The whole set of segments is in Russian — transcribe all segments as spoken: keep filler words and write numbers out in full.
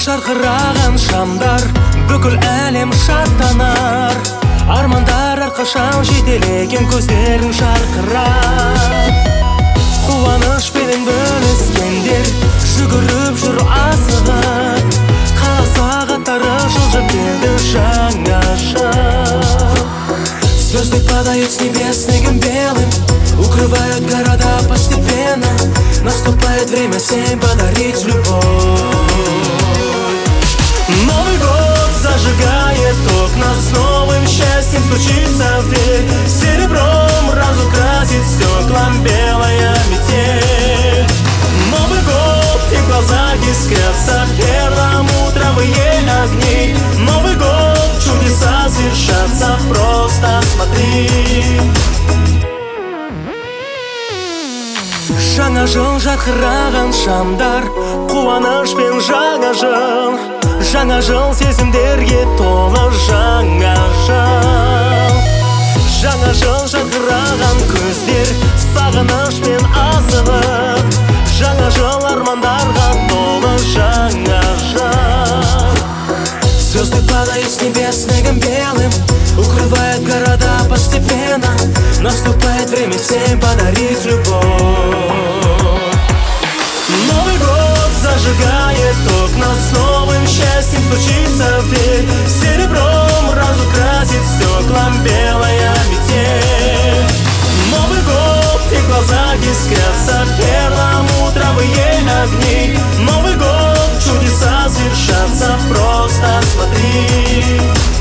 жарқыраған шамдар, бүкіл әлем шаттанар. Армандар әрқашан жетелеген көздерің жарқырап. Қуанышпенен бөліскендер жүгіріп жүр асығып. Қала сағаттары жылжып келді жаңа жыл. Звезды падают с небес снегом белым, укрывают города постепенно. Наступает время всем подарить любовь. Новый год зажигает окна, с новым счастьем стучится в дверь. Серебром разукрасит стеклом белая метель. Новый год, и в глазах искрятся перламутровые огни. Новый год, чудеса свершатся, просто смотри. Жаңа жыл жарқыраған шамдар, қуанышпен жаңа жыл. Жаңа жыл сезімдерге толы жаңа жыл. Жаңа жыл жарқыраған көздер сағынышпен асылып. Жаңа жыл армандарға толы жаңа жыл. Звезды падают с небес снегом белым, укрывают города постепенно. Наступает время всем подарить любовь. Новый год зажигает окна, с новым счастьем стучится в дверь. Серебром разукрасит стеклом белая метель. Новый год, и в глазах искрятся перламутровые огни. Новый год, чудеса свершатся, просто смотри.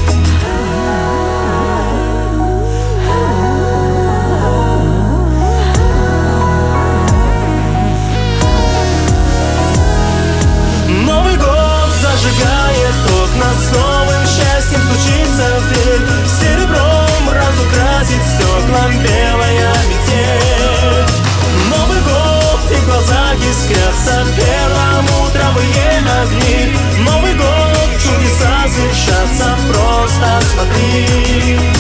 Зажигает окна, с новым счастьем стучится в дверь. Серебром разукрасит стеклом белая метель. Новый год, и в глазах искрятся перламутровые огни. Новый год, чудеса свершатся, просто смотри.